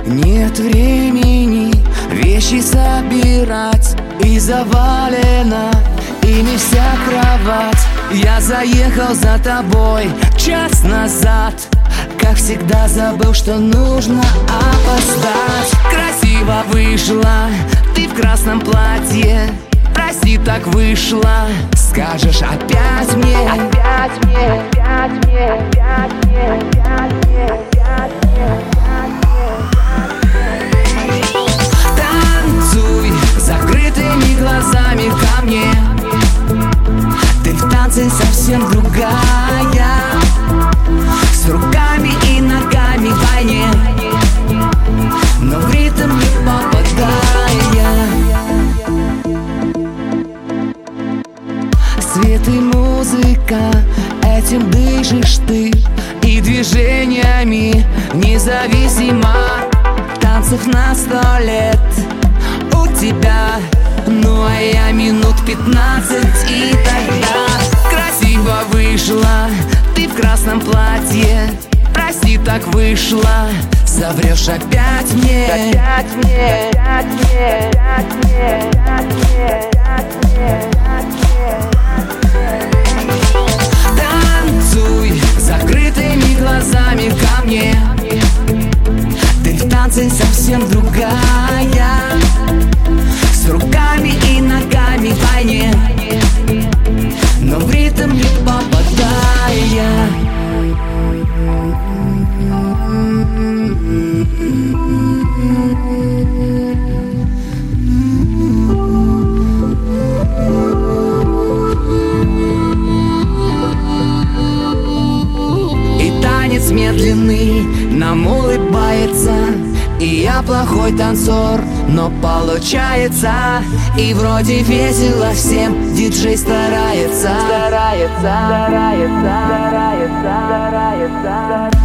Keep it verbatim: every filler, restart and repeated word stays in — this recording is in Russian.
Нет времени вещи собирать, и завалена ими вся кровать. Я заехал за тобой час назад, как всегда забыл, что нужно опоздать. Красиво вышла ты в красном платье, прости, так вышло, скажешь опять мне. Опять мне, опять мне, опять мне, опять мне, опять мне, опять мне. Танцуй закрытыми глазами ко мне, ты в танце совсем другая, с руками и ногами в войне, но в ритм не попадая. Свет и музыка, этим дышишь ты, и движениями независимо. Танцев на сто лет у тебя, ну а я минут пятнадцать, и тогда красиво вышла ты в красном платье, прости, так вышло, соврешь опять мне. Опять мне, опять мне, опять мне, опять мне, опять мне, опять мне. Танцуй закрытыми глазами ко мне, ты в танце совсем другая, с руками и ногами в войне, но в ритм не попадая. И танец медленный нам улыбается, и я плохой танцор, но получается. И вроде весело всем, диджей старается, старается, старается, старается, старается.